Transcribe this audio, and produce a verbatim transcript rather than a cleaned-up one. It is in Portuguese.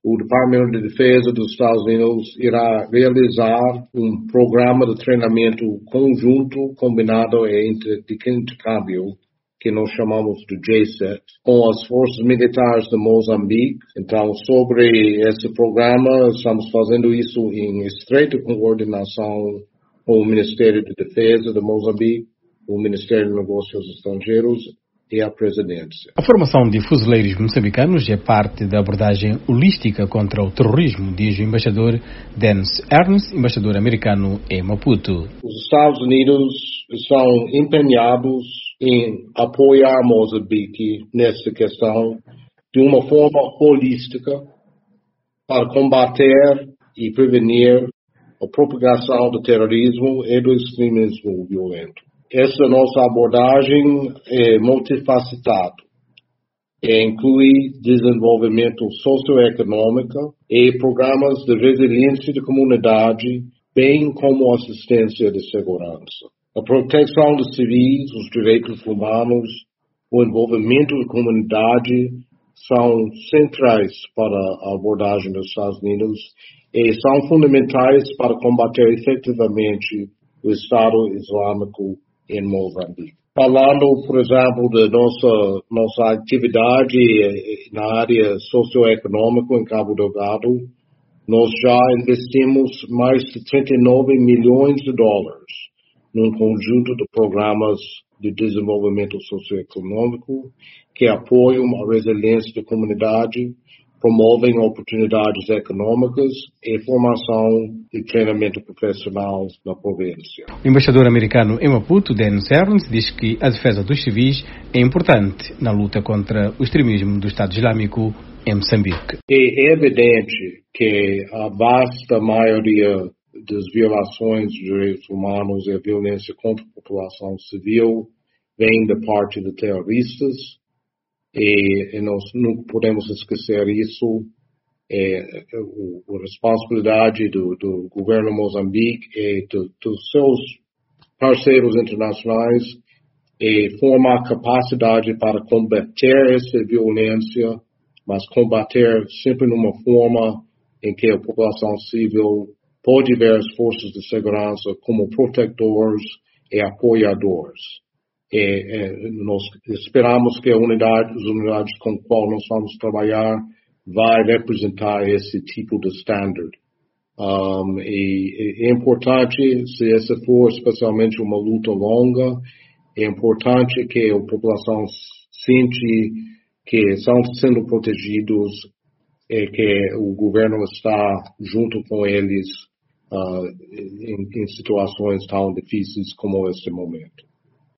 o Departamento de Defesa dos Estados Unidos irá realizar um programa de treinamento conjunto, combinado e de intercâmbio, que nós chamamos de J SET, com as forças militares de Moçambique. Então, sobre esse programa, estamos fazendo isso em estreita coordenação com o Ministério de Defesa de Moçambique, o Ministério de Negócios Estrangeiros e a Presidência. A formação de fuzileiros moçambicanos é parte da abordagem holística contra o terrorismo, diz o embaixador Dennis Ernst, embaixador americano em Maputo. Os Estados Unidos estão empenhados em apoiar Moçambique nessa questão de uma forma holística para combater e prevenir a propagação do terrorismo e do extremismo violento. Essa nossa abordagem é multifacetada e inclui desenvolvimento socioeconômico e programas de resiliência da comunidade, bem como assistência de segurança. A proteção dos civis, os direitos humanos, o envolvimento da comunidade são centrais para a abordagem dos Estados Unidos e são fundamentais para combater efetivamente o Estado Islâmico em Moçambique. Falando, por exemplo, da nossa, nossa atividade na área socioeconômica em Cabo Delgado, nós já investimos mais de trinta e nove milhões de dólares num conjunto de programas de desenvolvimento socioeconômico que apoiam a resiliência da comunidade, promovem oportunidades econômicas e formação e treinamento profissional na província. O embaixador americano em Maputo, Dennis Ernst, diz que a defesa dos civis é importante na luta contra o extremismo do Estado Islâmico em Moçambique. É evidente que a vasta maioria das violações de direitos humanos e a violência contra a população civil vem da parte de terroristas. E, e nós não podemos esquecer isso. É, a, a responsabilidade do, do governo de Moçambique e do, dos seus parceiros internacionais é formar capacidade para combater essa violência, mas combater sempre numa forma em que a população civil pode ver as forças de segurança como protetores e apoiadores. E, e, nós esperamos que a unidade, as unidades com as quais nós vamos trabalhar vai representar esse tipo de standard. Um, e, e é importante, se essa for especialmente uma luta longa, é importante que a população sinta que estão sendo protegidos e que o governo está junto com eles uh, em, em situações tão difíceis como este momento.